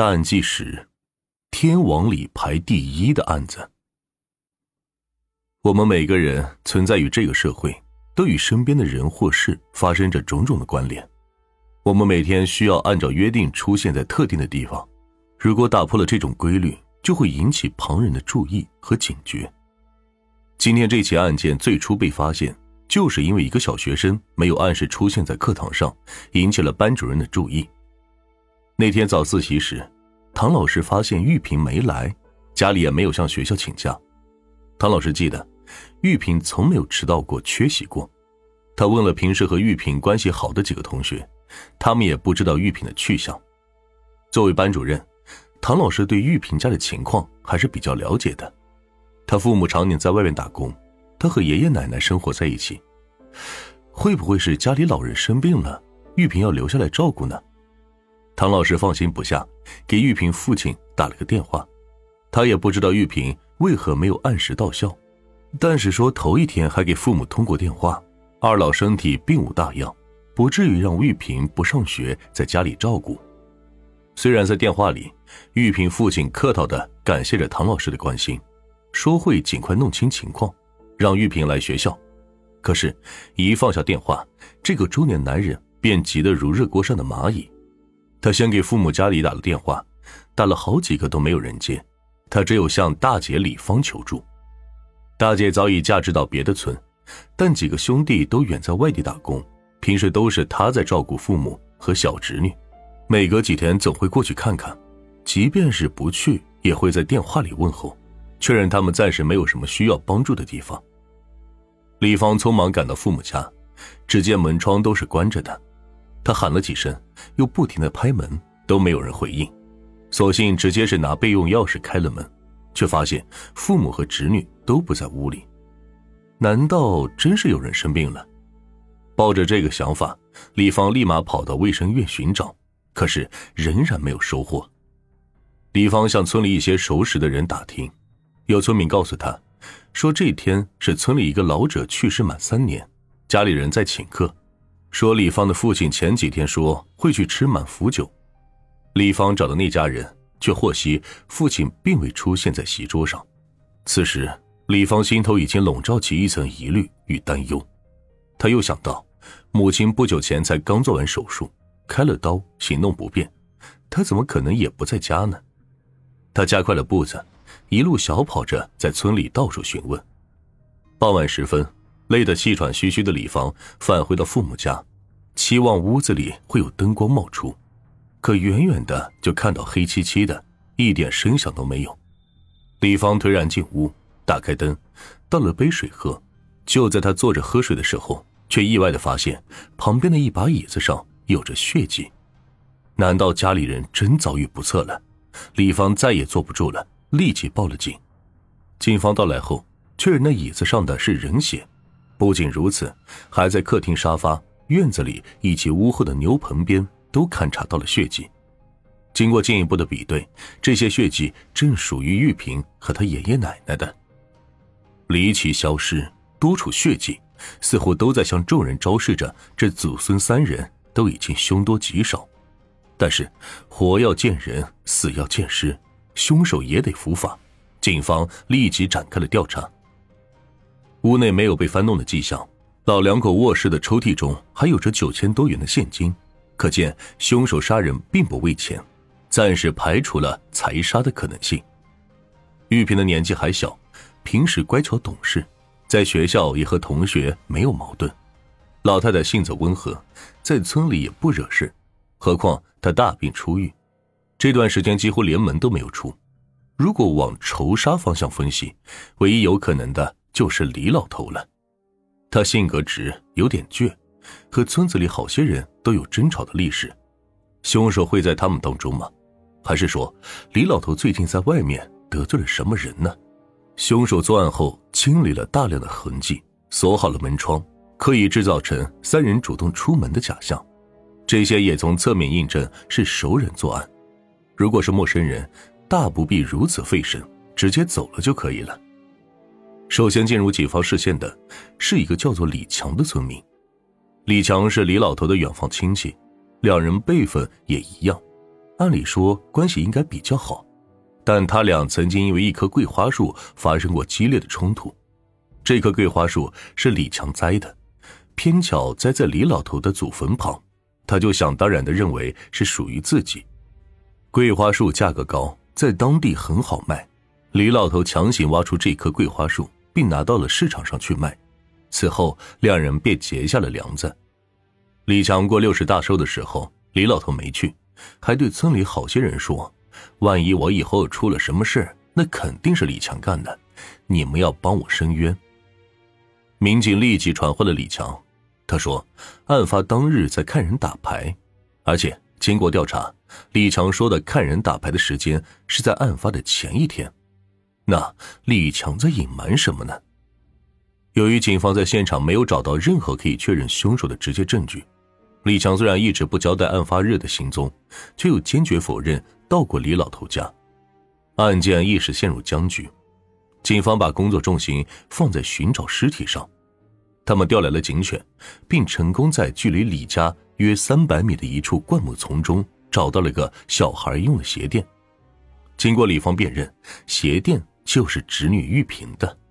大案纪实，天王里排第1的案子。我们每个人存在于这个社会，都与身边的人或事发生着种种的关联。我们每天需要按照约定出现在特定的地方，如果打破了这种规律，就会引起旁人的注意和警觉。今天这起案件最初被发现，就是因为一个小学生没有按时出现在课堂上，引起了班主任的注意。那天早自习时，唐老师发现玉萍没来，家里也没有向学校请假。唐老师记得玉萍从没有迟到过，缺席过。他问了平时和玉萍关系好的几个同学，他们也不知道玉萍的去向。作为班主任，唐老师对玉萍家的情况还是比较了解的。他父母常年在外面打工，他和爷爷奶奶生活在一起。会不会是家里老人生病了，玉萍要留下来照顾呢？唐老师放心不下，给玉萍父亲打了个电话。他也不知道玉萍为何没有按时到校，但是说头一天还给父母通过电话，二老身体并无大恙，不至于让玉萍不上学，在家里照顾。虽然在电话里，玉萍父亲客套地感谢着唐老师的关心，说会尽快弄清情况，让玉萍来学校。可是一放下电话，这个中年男人便急得如热锅上的蚂蚁。他先给父母家里打了电话，打了好几个都没有人接，他只有向大姐李芳求助。大姐早已嫁至到别的村，但几个兄弟都远在外地打工，平时都是她在照顾父母和小侄女，每隔几天总会过去看看，即便是不去，也会在电话里问候，确认他们暂时没有什么需要帮助的地方。李芳匆忙赶到父母家，只见门窗都是关着的，他喊了几声，又不停地拍门，都没有人回应，索性直接是拿备用钥匙开了门，却发现父母和侄女都不在屋里。难道真是有人生病了？抱着这个想法，李芳立马跑到卫生院寻找，可是仍然没有收获。李芳向村里一些熟识的人打听，有村民告诉他说，这天是村里一个老者去世满3年，家里人在请客，说李芳的父亲前几天说会去吃满福酒。李芳找到那家人，却获悉父亲并未出现在席桌上。此时李芳心头已经笼罩起一层疑虑与担忧。他又想到母亲不久前才刚做完手术，开了刀，行动不便，他怎么可能也不在家呢？他加快了步子，一路小跑着在村里到处询问。傍晚时分，累得气喘吁吁的李芳返回到父母家，期望屋子里会有灯光冒出，可远远的就看到黑漆漆的，一点声响都没有。李芳推然进屋，打开灯，倒了杯水喝。就在他坐着喝水的时候，却意外地发现旁边的一把椅子上有着血迹。难道家里人真遭遇不测了？李芳再也坐不住了，立即报了警。警方到来后，确认那椅子上的是人血。不仅如此，还在客厅沙发、院子里以及屋后的牛棚边都勘察到了血迹。经过进一步的比对，这些血迹正属于玉萍和她爷爷奶奶的。离奇消失，多处血迹，似乎都在向众人昭示着这祖孙3人都已经凶多吉少。但是活要见人，死要见尸，凶手也得伏法。警方立即展开了调查。屋内没有被翻动的迹象，老两口卧室的抽屉中还有着9000多元的现金，可见凶手杀人并不为钱，暂时排除了财杀的可能性。玉萍的年纪还小，平时乖巧懂事，在学校也和同学没有矛盾。老太太性子温和，在村里也不惹事，何况她大病初愈，这段时间几乎连门都没有出。如果往仇杀方向分析，唯一有可能的就是李老头了。他性格直，有点倔，和村子里好些人都有争吵的历史。凶手会在他们当中吗？还是说李老头最近在外面得罪了什么人呢？凶手作案后清理了大量的痕迹，锁好了门窗，刻意制造成3人主动出门的假象，这些也从侧面印证是熟人作案。如果是陌生人，大不必如此费神，直接走了就可以了。首先进入警方视线的是一个叫做李强的村民。李强是李老头的远房亲戚，两人辈分也一样， 按理说关系应该比较好，但他俩曾经因为一棵桂花树发生过激烈的冲突。这棵桂花树是李强栽的，偏巧栽在李老头的祖坟旁，他就想当然地认为是属于自己。桂花树价格高，在当地很好卖，李老头强行挖出这棵桂花树，并拿到了市场上去卖。此后两人便结下了梁子。李强过60大寿的时候，李老头没去，还对村里好些人说，万一我以后出了什么事，那肯定是李强干的，你们要帮我伸冤。民警立即传唤了李强，他说案发当日在看人打牌，而且经过调查，李强说的看人打牌的时间是在案发的前一天。那李强在隐瞒什么呢？由于警方在现场没有找到任何可以确认凶手的直接证据，李强虽然一直不交代案发日的行踪，却又坚决否认到过李老头家。案件一时陷入僵局，警方把工作重心放在寻找尸体上。他们调来了警犬，并成功在距离李家约300米的一处灌木丛中找到了个小孩用的鞋垫。经过李方辨认，鞋垫就是侄女玉萍的。